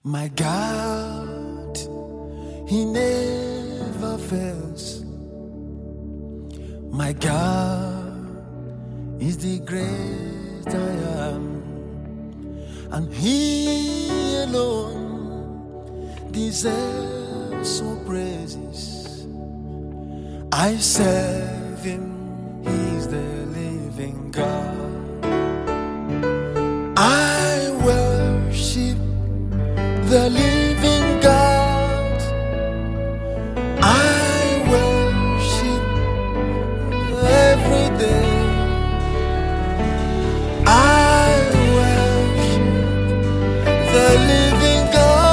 My God, He never fails. My God is the great I am, and He alone deserves all praises. I serve Him, He's the living God. I worship the living God. I worship every day. I worship the living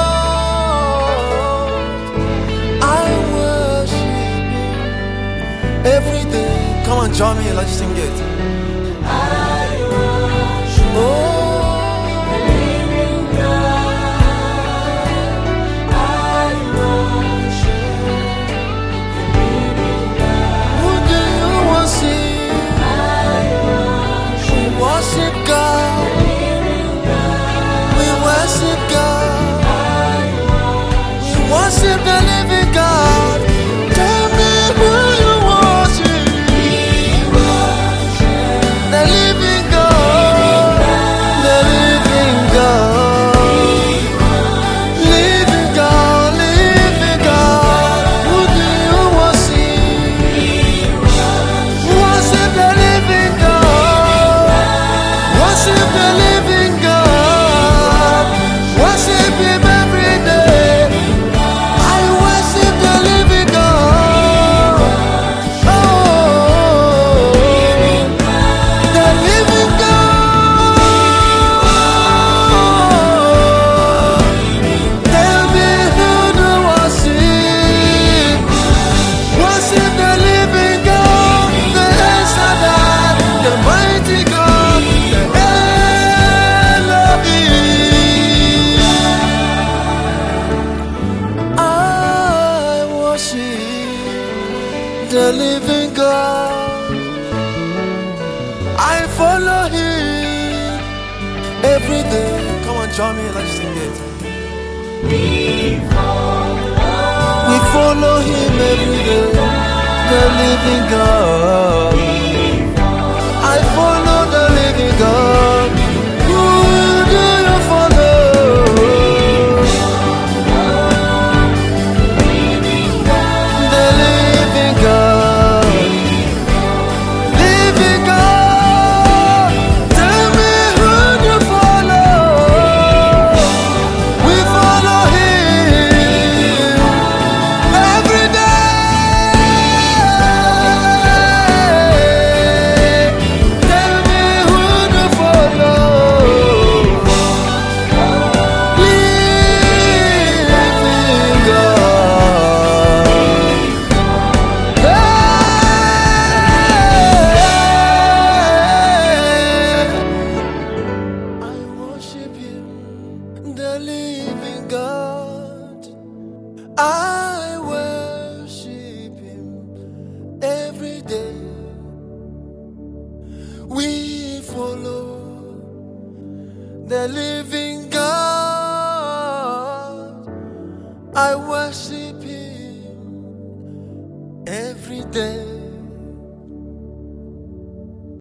God. I worship Him every day. Come on, join me, let's sing it. I worship. Oh. Worship the living God. Tell me who you worship. The living God. The living God. Living God. Living God. Who do you worship? Worship the living God. Worship the living God. Worship Him every day. The living God, I follow Him every day. Come on, join me, let's sing it. We follow Him every day. The living God, I follow the living God. Who do you follow? The living God, I worship Him every day. We follow the living God, I worship Him every day.